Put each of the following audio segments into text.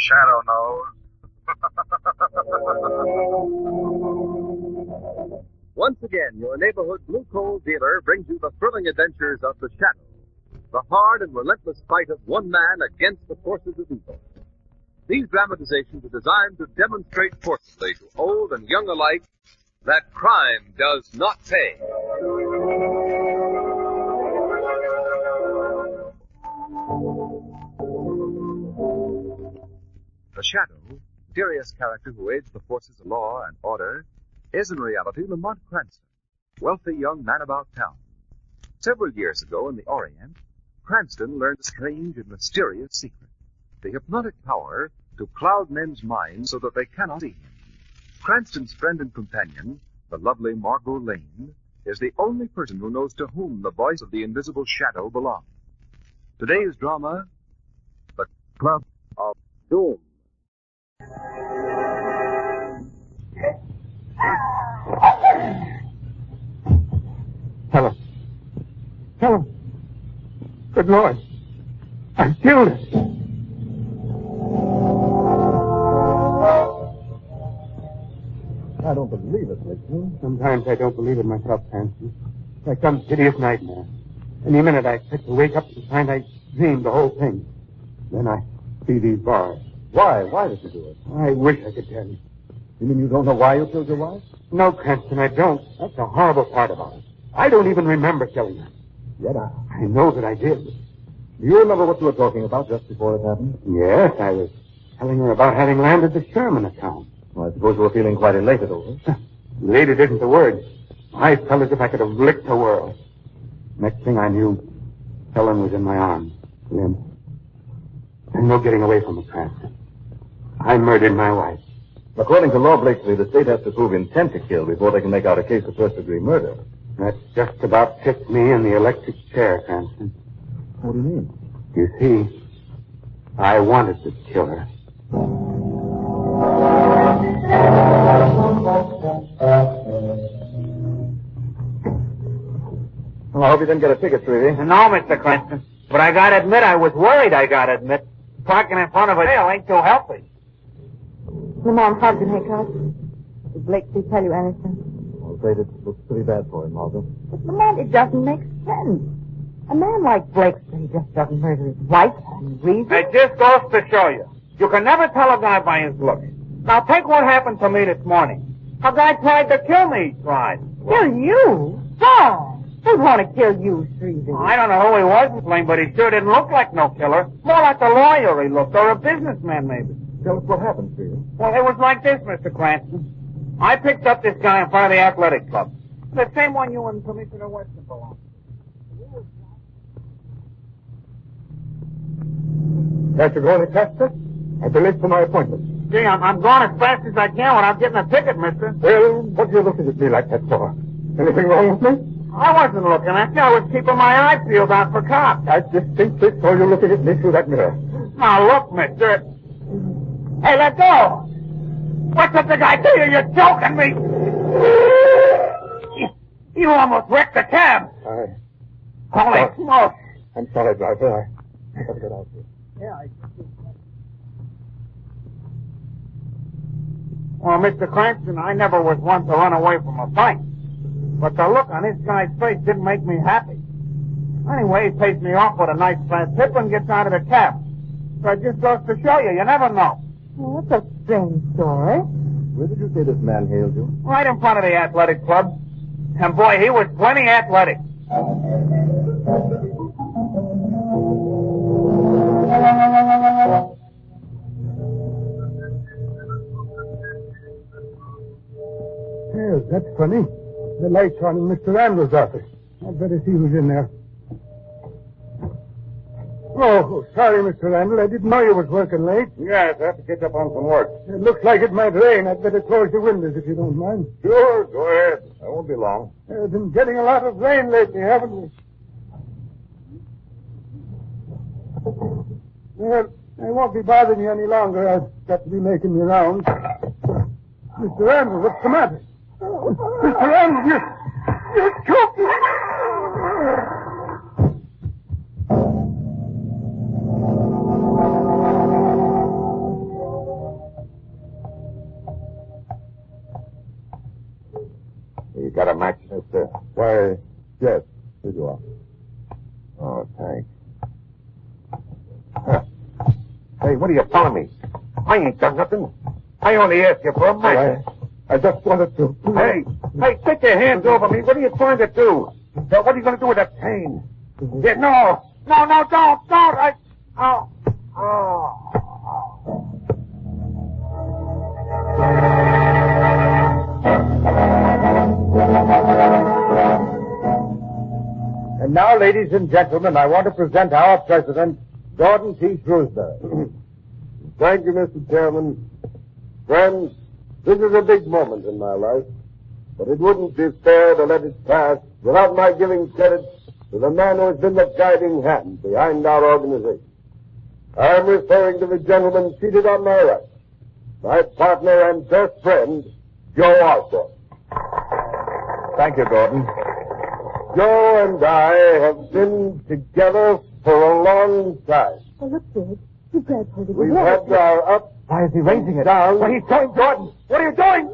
Shadow knows. Once again, your neighborhood Blue Coal dealer brings you the thrilling adventures of the Shadow, the hard and relentless fight of one man against the forces of evil. These dramatizations are designed to demonstrate forcibly to old and young alike that crime does not pay. The Shadow, mysterious character who aids the forces of law and order, is in reality Lamont Cranston, wealthy young man about town. Several years ago in the Orient, Cranston learned a strange and mysterious secret, the hypnotic power to cloud men's minds so that they cannot see him. Cranston's friend and companion, the lovely Margot Lane, is the only person who knows to whom the voice of the invisible Shadow belongs. Today's drama, The Club of Doom. Helen. Good Lord. I killed it. I don't believe it, Richard. Sometimes I don't believe it myself, Cranston. It's like some hideous nightmare. Any minute I expect to wake up and find I dreamed the whole thing. Then I see these bars. Why? Why did you do it? I wish I could tell you. You mean you don't know why you killed your wife? No, Cranston, I don't. That's the horrible part about it. I don't even remember killing her. Yet I know that I did. Do you remember what you were talking about just before it happened? Yes, I was telling her about having landed the Sherman account. Well, I suppose you were feeling quite elated over it. Elated isn't the word. I felt as if I could have licked the world. Next thing I knew, Helen was in my arms, limp. There's no getting away from it, Cranston. I murdered my wife. According to law, Blakesley, the state has to prove intent to kill before they can make out a case of first-degree murder. That just about tipped me in the electric chair, Cranston. What do you mean? You see, I wanted to kill her. Well, I hope you didn't get a ticket, Treevy. No, Mr. Cranston. But I gotta admit, I was worried, Parking in front of a jail ain't too healthy. Lamont Hudson, Hickok. Did Blakesley tell you anything? I'm afraid it looks pretty bad for him, Margot. But Lamont, it doesn't make sense. A man like Blakesley just doesn't murder his wife for any reason. It just goes to show you. You can never tell a guy by his looks. Now, take what happened to me this morning. A guy tried to kill me, he tried. Kill you? Why? Who'd want to kill you, Streevy? I don't know who he was, Blaine, but he sure didn't look like no killer. More like a lawyer he looked, or a businessman, maybe. Tell us what happened, Treevy. Well, it was like this, Mr. Cranston. I picked up this guy in front of the athletic club. The same one you and Commissioner Weston belong to. Can't you go any faster? I've been late for my appointment. Gee, I'm going as fast as I can without getting a ticket, mister. Well, what are you looking at me like that for? Anything wrong with me? I wasn't looking at you. I was keeping my eyes peeled out for cops. I distinctly saw you looking at me through that mirror. Now, look, mister. Hey, let go! What did the guy do you? You're joking me! You almost wrecked the cab! Holy smoke! I'm sorry, driver. I gotta get out here. Yeah, Well, Mr. Cranston, I never was one to run away from a fight. But the look on this guy's face didn't make me happy. Anyway, he pays me off with a nice fat tip and gets out of the cab. So it just goes to show you never know. Well, that's a strange story. Where did you say this man hailed you? Right in front of the athletic club. And boy, he was plenty athletic. Yes, that's funny. The light's on in Mr. Randall's office. I'd better see who's in there. Oh, sorry, Mr. Randall. I didn't know you was working late. Yes, I have to catch up on some work. It looks like it might rain. I'd better close the windows if you don't mind. Sure, go ahead. I won't be long. We've been getting a lot of rain lately, haven't we? Well, I won't be bothering you any longer. I've got to be making the rounds. Mr. Randall, what's the matter? Mr. Randall, you choked me. Why, yes, here you are. Oh, thanks. Huh. Hey, what are you telling me? I ain't done nothing. I only asked you for a match. I just wanted to... Hey, take your hands over me. What are you trying to do? What are you going to do with that cane? Yeah, no, don't. And now, ladies and gentlemen, I want to present our president, Gordon T. Shrewsbury. Thank you, Mr. Chairman. Friends, this is a big moment in my life, but it wouldn't be fair to let it pass without my giving credit to the man who has been the guiding hand behind our organization. I am referring to the gentleman seated on my right, my partner and best friend, Joe Osborne. Thank you, Gordon. Joe and I have been together for a long time. Oh, look, George. You grabbed hold of We've had our ups. Why is he raising it? Down. What are you doing, Gordon? What are you doing?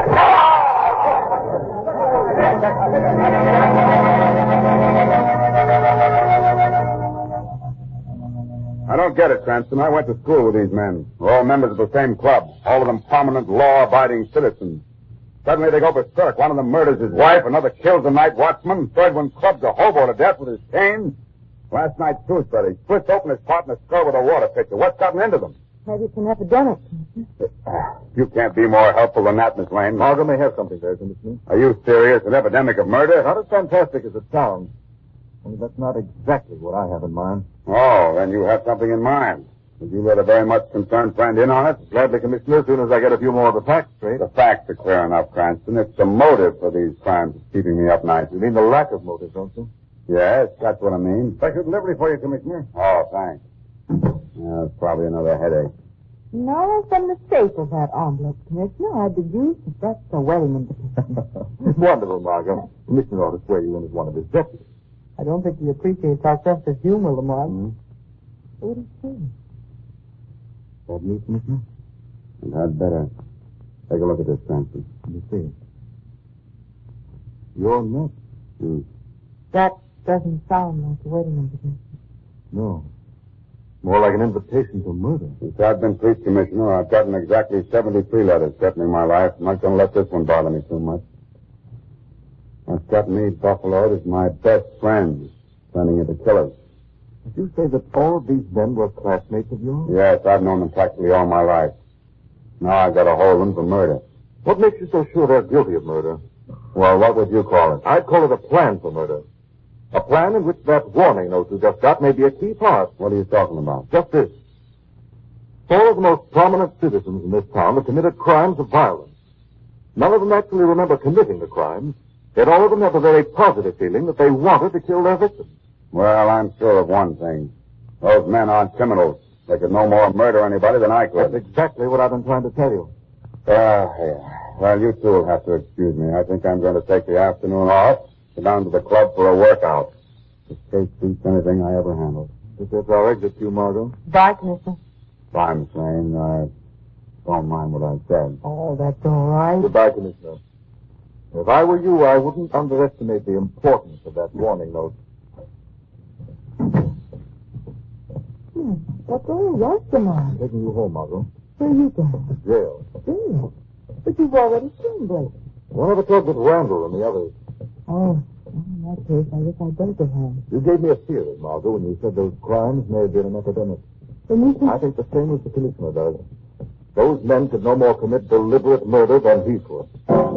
I don't get it, Cranston. I went to school with these men. We're all members of the same club. All of them prominent, law-abiding citizens. Suddenly they go berserk. One of them murders his wife. Another kills the night watchman. Third one clubs a hobo to death with his cane. Last night, Shrewsbury splits open his partner's skull with a water pitcher. What's gotten into them? Maybe it's an epidemic. You can't be more helpful than that, Miss Lane. Margot may have something there, Commissioner. Are you serious? An epidemic of murder? Not as fantastic as it sounds. Only that's not exactly what I have in mind. Oh, then you have something in mind. Would you let a very much concerned friend in on it? Gladly, Commissioner, as soon as I get a few more of the facts straight. The facts are clear enough, Cranston. It's the motive for these crimes that's keeping me up nights. You mean the lack of motive, don't you? Yes, that's what I mean. Special delivery for you, Commissioner. Oh, thanks. Yeah, it's probably another headache. No, there's some mistake with that envelope, Commissioner. I deduce that that's the wedding invitation. Wonderful, Margot. Commissioner ought to swear you in as one of his deputies. I don't think he appreciates our sense of humor, Lamont. What is he? Bad news, Commissioner? And I'd better take a look at this, Cranston. Let me see. You're next. That doesn't sound like a wedding invitation. No. More like an invitation to murder. Since I've been police commissioner, I've gotten exactly 73 letters threatening my life. I'm not going to let this one bother me too much. What's got me buffaloed is my best friends turning into killers. Did you say that all of these men were classmates of yours? Yes, I've known them practically all my life. Now I've got to hold them for murder. What makes you so sure they're guilty of murder? Well, what would you call it? I'd call it a plan for murder. A plan in which that warning note you just got may be a key part. What are you talking about? Just this. 4 of the most prominent citizens in this town have committed crimes of violence. None of them actually remember committing the crimes, yet all of them have a very positive feeling that they wanted to kill their victims. Well, I'm sure of one thing. Those men aren't criminals. They could no more murder anybody than I could. That's exactly what I've been trying to tell you. Yeah. Well, you two will have to excuse me. I think I'm going to take the afternoon off, go down to the club for a workout. This case beats anything I ever handled. This is our exit to you, Margot. Bye, Commissioner. Bye, Miss Lane. I don't mind what I said. Oh, that's all right. Goodbye, Commissioner. If I were you, I wouldn't underestimate the importance of that warning note. What's all the rush, Lamont? Taking you home, Margot. Where are you going? Jail. Jail? But you've already seen Blake. One of the talked with Randall and the others. Oh, in that case, I guess I'd better go home. You gave me a theory, Margot, when you said those crimes may have been an epidemic. Then you think... I think the same as the commissioner does. Those men could no more commit deliberate murder than he could.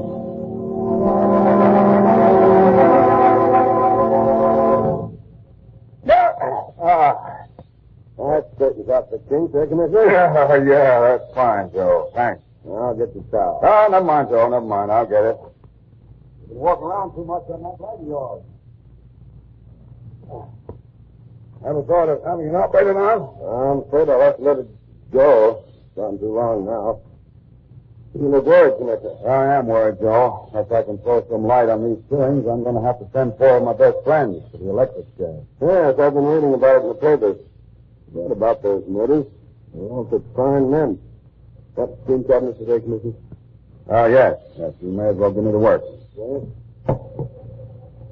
That straightens out the kinks, eh, Commissioner? Yeah, that's fine, Joe. Thanks. I'll get the towel. Oh, never mind, Joe. Never mind. I'll get it. You've been walking around too much on that leg of yours. Ever thought of having an operated on? I'm afraid I'll have to let it go. It's gone too long now. You look worried, Commissioner. I am worried, Joe. If I can throw some light on these killings, I'm going to have to send 4 of my best friends to the electric chair. Yes, I've been reading about it in the papers. Read about those murders. They're all such fine men. What's been cabinet today, Commissioner? Oh, yes. Yes, you may as well give me the work. Yes.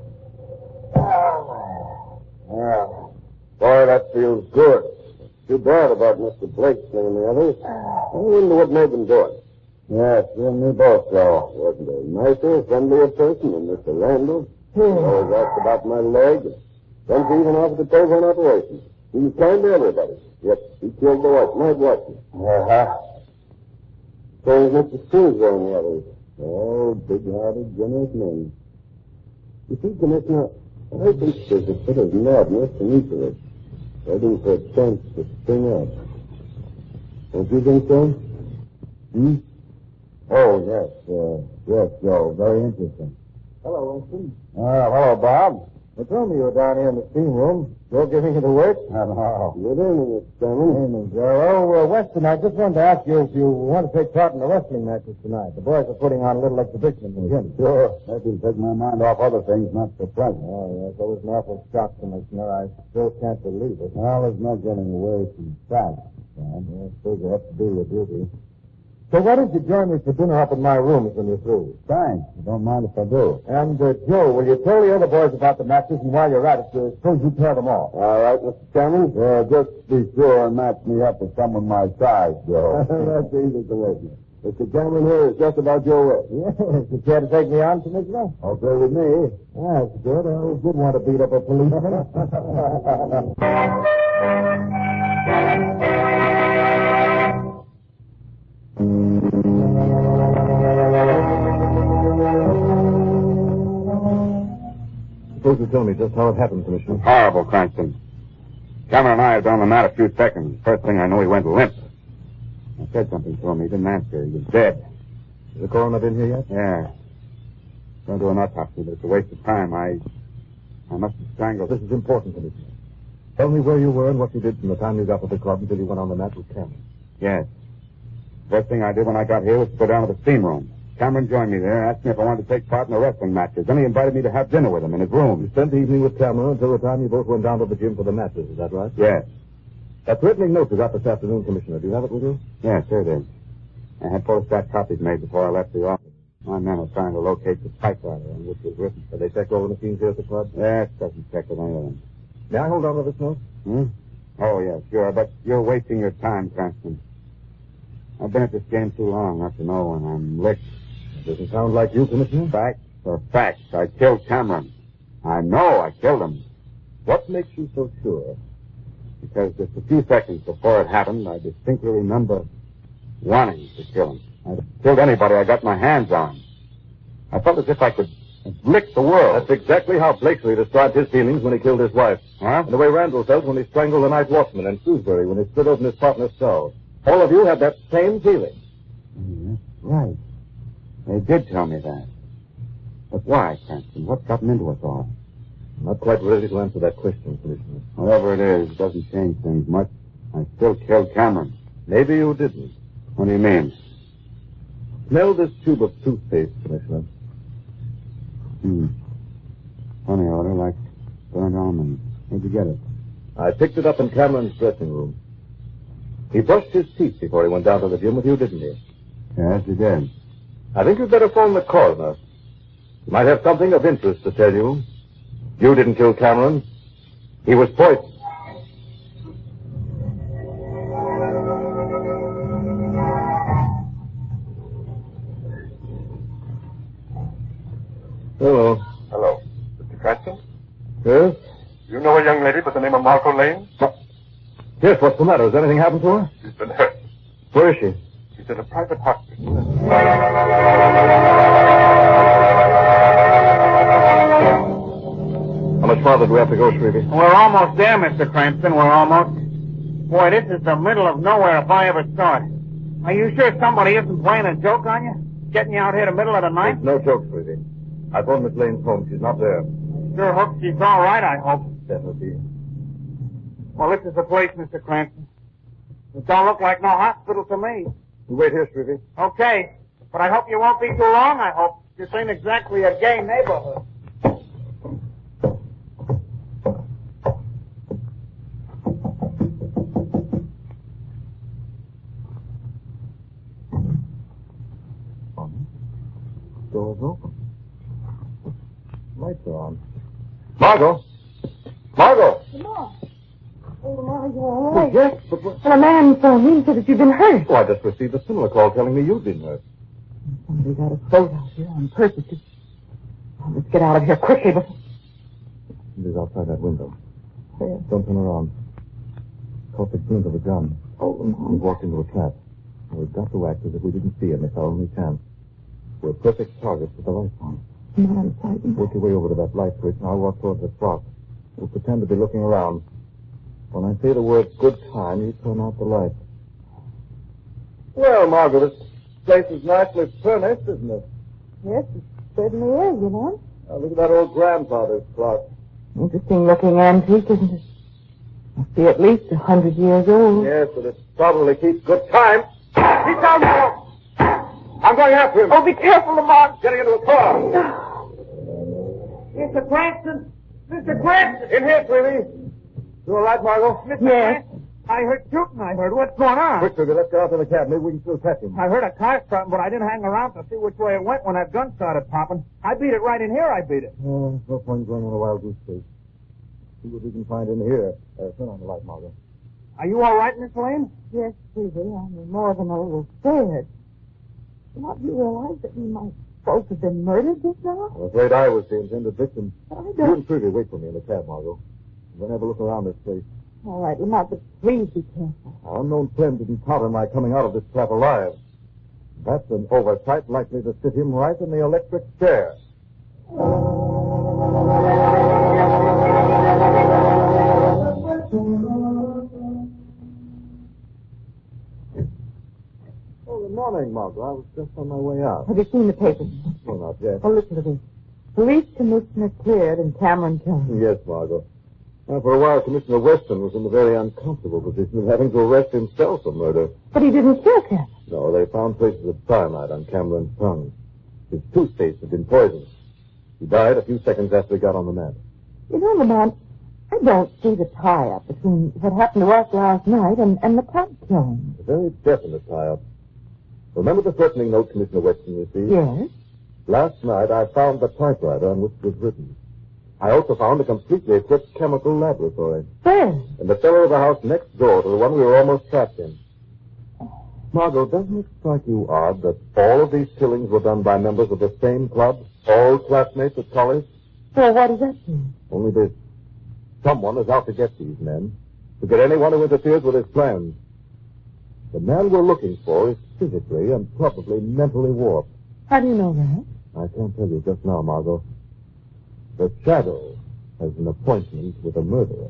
Well, boy, that feels good. Too bad about Mr. Blake and the others. I wonder what made them do it. Yes, you and me both, Joe. Wasn't a nicer, friendlier person than Mr. Randall. He always asked about my leg. Then he even offered to pay for an operation. He was kind to everybody. Yet he killed the night watchman. Uh-huh. So was Mr. Sousa and the others. Oh, big-hearted, generous men. You see, Commissioner, I think there's a bit of madness in each of us, waiting for a chance to spring out. Don't you think so? Hmm? Oh, yes. Yes, Joe. Very interesting. Hello, Winston. Hello, Bob. They told me you were down here in the steam room. Joe giving you the work? No. Good evening, Mr. Chairman. Good evening, Joe. Oh, Winston, I just wanted to ask you if you want to take part in the wrestling matches tonight. The boys are putting on a little exhibition in the gym. Sure. Maybe take my mind off other things, not so pleasant. Oh, yes. That was an awful shock, Commissioner. I still can't believe it. Well, there's no getting away from facts, Sam. I suppose you have to do your duty. So why don't you join me for dinner up in my rooms when you're through? Thanks. I don't mind if I do. And, Joe, will you tell the other boys about the matches, and while you're at it, suppose you pair them off? All right, Mr. Chairman. Just be sure and match me up with someone my size, Joe. That's easy to make. Mr. Chairman here is just about your way. Yes. You care to take me on, Commissioner? Okay with me. That's good. I did want to beat up a policeman. Suppose you tell me just how it happened, Commissioner. Horrible, Cranston. Cameron and I had been on the mat a few seconds. First thing I knew, he went limp. I said something to him. He didn't answer. He was dead. Has the coroner been here yet? Yeah. Going to an autopsy, but it's a waste of time. I must have strangled. This is important, Commissioner. Tell me where you were and what you did from the time you got to the club until you went on the mat with Cameron. Yes. First thing I did when I got here was to go down to the steam room. Cameron joined me there and asked me if I wanted to take part in the wrestling matches. Then he invited me to have dinner with him in his room. You spent the evening with Cameron until the time you both went down to the gym for the matches, is that right? Yes. That threatening note you got this afternoon, Commissioner, do you have it with you? Yes, here it is. I had photostat copies made before I left the office. My men are trying to locate the typewriter on which it was written. Have they checked all the machines here at the club? Yes, doesn't check with any of them. May I hold on to this note? Oh, yes, sure, but you're wasting your time, Cranston. I've been at this game too long not to know when I'm licked. Doesn't sound like you, Commissioner. Facts are facts. I killed Cameron. I know I killed him. What makes you so sure? Because just a few seconds before it happened, I distinctly remember wanting to kill him. I killed anybody I got my hands on. I felt as if I could lick the world. That's exactly how Blakesley described his feelings when he killed his wife. Huh? And the way Randall felt when he strangled the night watchman and Shrewsbury when he split open his partner's skull. All of you had that same feeling. That's right. They did tell me that. But why, Cranston? What's gotten into us all? I'm not quite ready to answer that question, Commissioner. Whatever it is, it doesn't change things much. I still killed Cameron. Maybe you didn't. What do you mean? Smell this tube of toothpaste, Commissioner. Funny odor, like burnt almonds. Where'd you get it? I picked it up in Cameron's dressing room. He brushed his teeth before he went down to the gym with you, didn't he? Yes, he did. I think you'd better phone the coroner. He might have something of interest to tell you. You didn't kill Cameron. He was poisoned. Hello. Hello. Mr. Cranston? Yes? You know a young lady by the name of Marco Lane? Yes, what's the matter? Has anything happened to her? She's been hurt. Where is she? She's in a private hospital. How much farther do we have to go, Shrevey? We're almost there, Mr. Cranston. We're almost. Boy, this is the middle of nowhere if I ever saw it. Are you sure somebody isn't playing a joke on you? Getting you out here in the middle of the night? It's no joke, Shrevey. I phoned Miss Lane's home. She's not there. Sure hope she's all right, I hope. Definitely. Well, this is the place, Mr. Cranston. It don't look like no hospital to me. You wait here, Shrevey. Okay. But I hope you won't be too long, I hope. This ain't exactly a gay neighborhood. Door's open. Lights are on. Margot! Margot! Lamar. Oh, Lamar, you all right? Yes, but... Well, a man phoned me and said that you've been hurt. Oh, I just received a similar call telling me you'd been hurt. Somebody got us both out here on purpose. Oh, let's get out of here quickly before... He's outside that window. Where? Don't turn around. Caught the glint of a gun. Oh, Lamar. He walked into a trap. We've got to act as if we didn't see him. It's our only chance. We're perfect targets with the lights on. Lamar, I'm frightened. Work your way over to that light switch, and I'll walk towards the clock. We'll pretend to be looking around. When I say the word good time, you turn out the light. Well, Margaret, this place is nicely furnished, isn't it? Yes, it certainly is, you know. Now, look at that old grandfather's clock. Interesting looking antique, isn't it? Must be at least 100 years old. Yes, but it probably keeps good time. He's down there. I'm going after him. Oh, be careful, Lamar. Getting into a car. Mr. Cranston! Mr. Cranston! In here, sweetie. You all right, Margot? Mr. Yes. Cranston! I heard shooting, I heard. What's going on? Quick, Sugar, let's get out to the cab. Maybe we can still catch him. I heard a car starting, but I didn't hang around to see which way it went when that gun started popping. I beat it right in here, I beat it. Oh, no point going on a wild goose chase. See what we can find in here. Turn on the light, Margot. Are you all right, Miss Lane? Yes, Susie, I'm more than a little scared. Not you realize that we might both have been murdered just now? I'm afraid I was the intended victim. But I You don't... and Trudy wait for me in the cab, Margot. We'll have a look around this place. All right, Lamar, but please be careful. Our unknown friend didn't count on my coming out of this trap alive. That's an oversight likely to sit him right in the electric chair. Oh, good morning, Margot. I was just on my way out. Have you seen the papers? Well, not yet. Oh, listen to this. Police commissioner cleared in Cameron County. Yes, Margot. Now, for a while, Commissioner Weston was in the very uncomfortable position of having to arrest himself for murder. But he didn't kill Cameron. No, they found traces of cyanide on Cameron's tongue. His toothpaste had been poisoned. He died a few seconds after he got on the mat. You know, Lamar, I don't see the tie-up between what happened to us last night and the club killing. A very definite tie-up. Remember the threatening note Commissioner Weston received? Yes? Last night, I found the typewriter on which it was written. I also found a completely equipped chemical laboratory. Where? In the cellar of the house next door to the one we were almost trapped in. Margot, doesn't it strike you odd that all of these killings were done by members of the same club? All classmates at college? Well, what does that mean? Only this. Someone is out to get these men. To get anyone who interferes with his plans. The man we're looking for is physically and probably mentally warped. How do you know that? I can't tell you just now, Margot. The Shadow has an appointment with a murderer.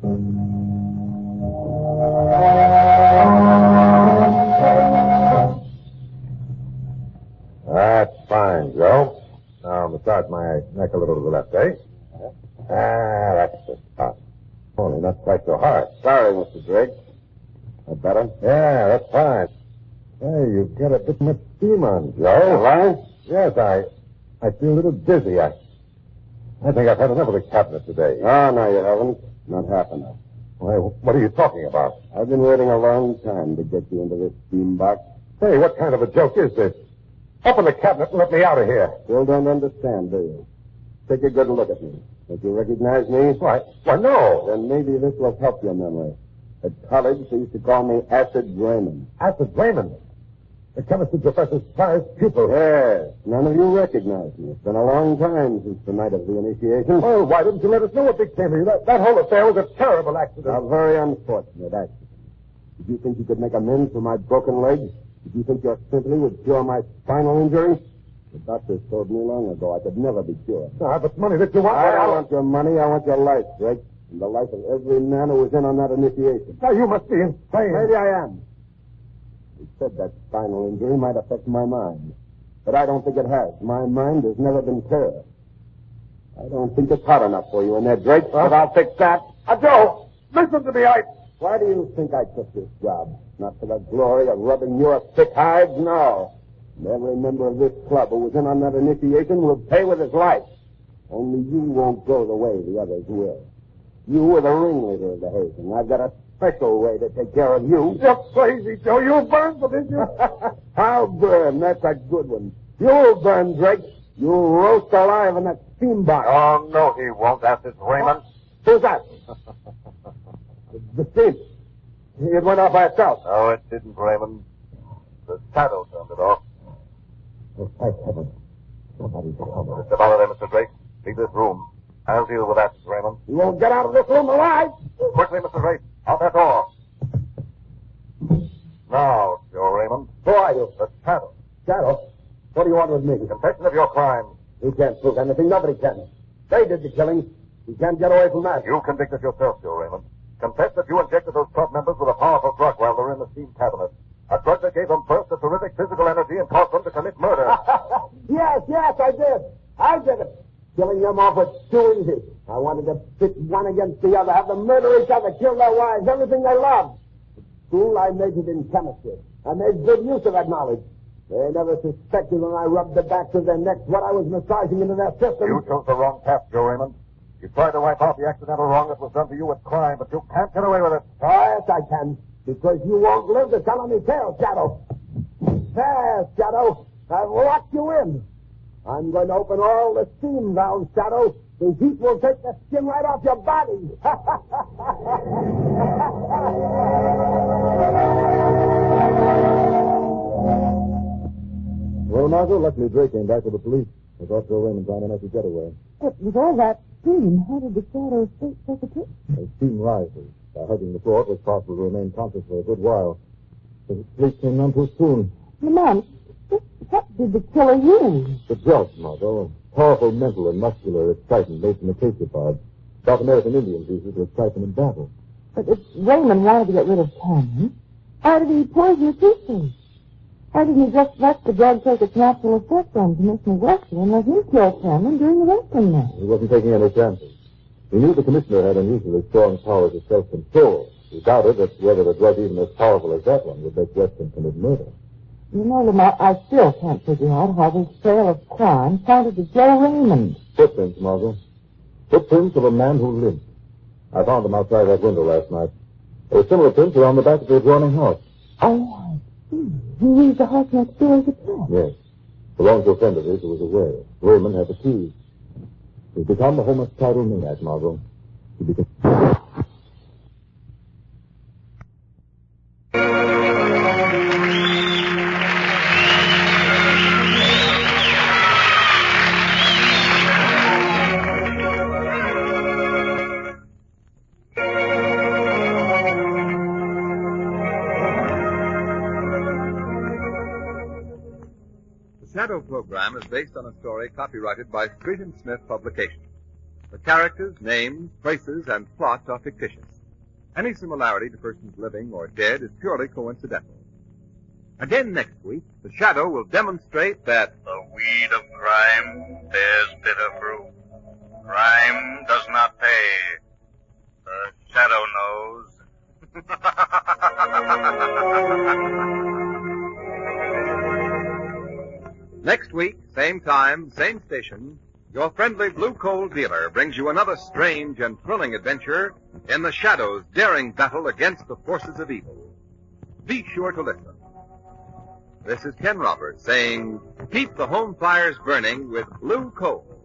That's fine, Joe. Now, massage my neck a little to the left, eh? That's the spot. Only not quite so hard. Sorry, Mr. Drake. That better? Yeah, that's fine. Hey, you've got a bit much steam on, Joe. Have I? Yes, I feel a little dizzy. I think I've had enough of the cabinet today. Oh, no, you haven't. Not half enough. Why, what are you talking about? I've been waiting a long time to get you into this steam box. Hey, what kind of a joke is this? Open the cabinet and let me out of here. Still don't understand, do you? Take a good look at me. Don't you recognize me? Why, no. Then maybe this will help your memory. At college, they used to call me Acid Raymond. Acid Raymond? The chemistry professor's prized pupil. Yes. None of you recognize me. It's been a long time since the night of the initiation. Oh, why didn't you let us know what became of you? That whole affair was a terrible accident. A very unfortunate accident. Did you think you could make amends for my broken leg? Did you think your sympathy would cure my spinal injury? The doctors told me long ago I could never be cured. No, but money that you want... I don't want your money. I want your life, Drake. And the life of every man who was in on that initiation. Now, you must be insane. Maybe I am. He said that spinal injury might affect my mind. But I don't think it has. My mind has never been clearer. I don't think it's hot enough for you in there, Drake, but I'll fix that. Joe, listen to me. Why do you think I took this job? Not for the glory of rubbing your thick hides? No. And every member of this club who was in on that initiation will pay with his life. Only you won't go the way the others will. You were the ringleader of the hazing. I've got a special way to take care of you. You're crazy, Joe. You'll burn for this. I'll burn. That's a good one. You'll burn, Drake. You'll roast alive in that steam box. Oh, no, he won't, Acid Raymond. Who's that? The steam. It went off by itself. No, it didn't, Raymond. The shadow turned it off. Oh, thank heaven. Somebody's coming. Mr. Faraday, Mr. Drake, leave this room. I'll deal with that, Raymond. You won't get out of this room alive. Quickly, Mr. Drake. Out that door. Now, Joe Raymond. Who are you? The shadow. Shadow? What do you want with me? Confession of your crime. You can't prove anything. Nobody can. They did the killing. You can't get away from that. You convicted yourself, Joe Raymond. Confess that you injected those club members with a powerful drug while they were in the steam cabinet. A drug that gave them first a terrific physical energy and caused them to commit murder. Yes, I did. I did it. Killing them off was too easy. I wanted to pit one against the other, have them murder each other, kill their wives, everything they loved. At school, I majored in chemistry. I made good use of that knowledge. They never suspected when I rubbed the backs of their necks what I was massaging into their system. You chose the wrong path, Joe Raymond. You tried to wipe out the accidental wrong that was done to you with crime, but you can't get away with it. Oh, yes, I can. Because you won't live to tell any tale, Shadow. There, Shadow. I've locked you in. I'm going to open all the steam valves, Shadow. The heat will take the skin right off your body. Well, Margot, luckily Drake came back with the police. I thought Joe Raymond trying to make a getaway. But with all that steam, how did the shadow escape such a trip? As steam rises, by hugging the floor, it was possible to remain conscious for a good while. But the police came none too soon. Lamont, what did the killer use? The drugs, Margot. Powerful mental and muscular excitement made from acacia pods. South American Indians use it to excite them in battle. But if Raymond wanted to get rid of Cameron, why did he poison the sisters? Why didn't he just let the drug take its natural effect on Commissioner Webster and let him kill Cameron during the wrestling match? He wasn't taking any chances. He knew the commissioner had unusually strong powers of self-control. He doubted that whether the drug even as powerful as that one would make Weston commit murder. You know, Lamont, I still can't figure out how this trail of crime pointed to Joe Raymond. Footprints, Margot. Footprints of a man who limped. I found them outside that window last night. There were similar prints around the back of the adjoining house. Oh, I see. He used the house next door as a trap. Yes. Belonged to a friend of his who was aware. Raymond had the keys. He's become a homicidal maniac, Margot. He became... The Shadow program is based on a story copyrighted by Street and Smith Publications. The characters, names, places, and plot are fictitious. Any similarity to persons living or dead is purely coincidental. Again next week, The Shadow will demonstrate that the weed of crime bears bitter fruit. Crime does not pay. The Shadow knows. next week, same time, same station, your friendly Blue Coal dealer brings you another strange and thrilling adventure in The Shadow's daring battle against the forces of evil. Be sure to listen. This is Ken Roberts saying, keep the home fires burning with Blue Coal.